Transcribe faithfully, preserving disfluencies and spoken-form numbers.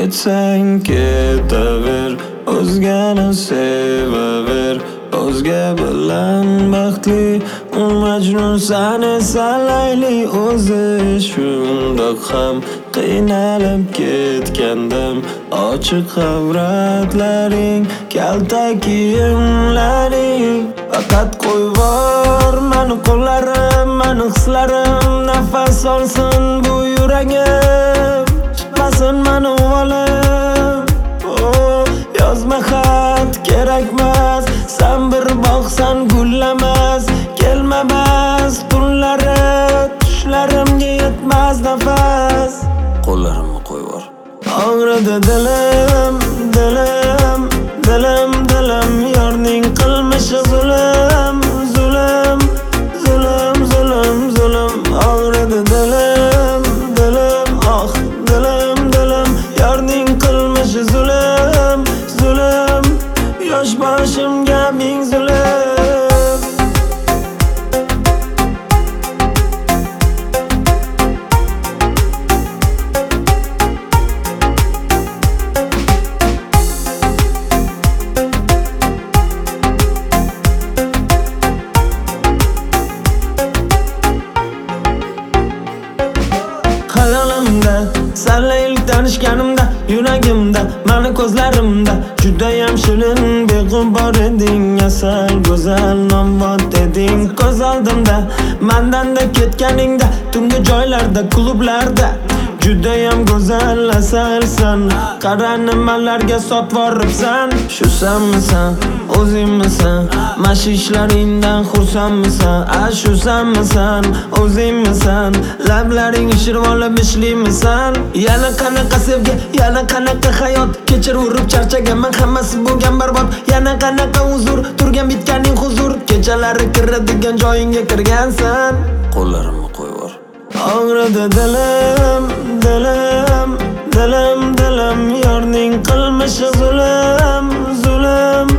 Ketsang ketaver, o'zgani sevaver. O'zga bilan baxtli u Majnun sani salayli. O'zi shundoq ham qiynalib ketgandim. Ochiq avratlaring, kalta kiyimlaring. Faqat qo'yvor mani qo'llarim, mani hislarim. Nafas olsin bu yuragim, chiqmasin mani uvolim. Oh, yozma xat kerakmas, sen bir bog'san gullamas. Kelmamas tunlari, tushlarimga yetmas nafas. Qo'llarimni qo'yvor. Og'ridi dilim, dilim, dilim, dilim. Yorning qilmishi zulm, zulm, zulm, zulm, zulm. Og'ridi dilim, dilim, oh dilim, dilim. Yorning qilmishi zulm, zulm. Yosh boshimga ming zulm. Hayolimda, senla ilk tanishganimda, yuragimda, mani ko'zlarimda judayam shirin beg'ubor eding. Asal go'zal nomvot eding. Ko'z oldimda, mandanda ketganingda, tungi joylarda, klublarda judayam go'zal asalsan. Qara nimalarga sotvoribsan. Shu sanmisan, o'zingmisan? Mashishlaringdan xursandmisan? A shu sanmisan, o'zingmisan? Lablaring ishirib olib ishliymisan? Yana qanaqa sevgi, yana qanaqa hayot? Kechir urib charchaganman, hammasi bo'lgan barbod. Yana qanaqa huzur, turgan bitganing huzur. Kechalari kiradigan joyingga kirgansan. Qo'llarimni qo'yvor. Og'ridi dilim, dilim, dilim, dilim. Yorning qilmishi zulm, zulm,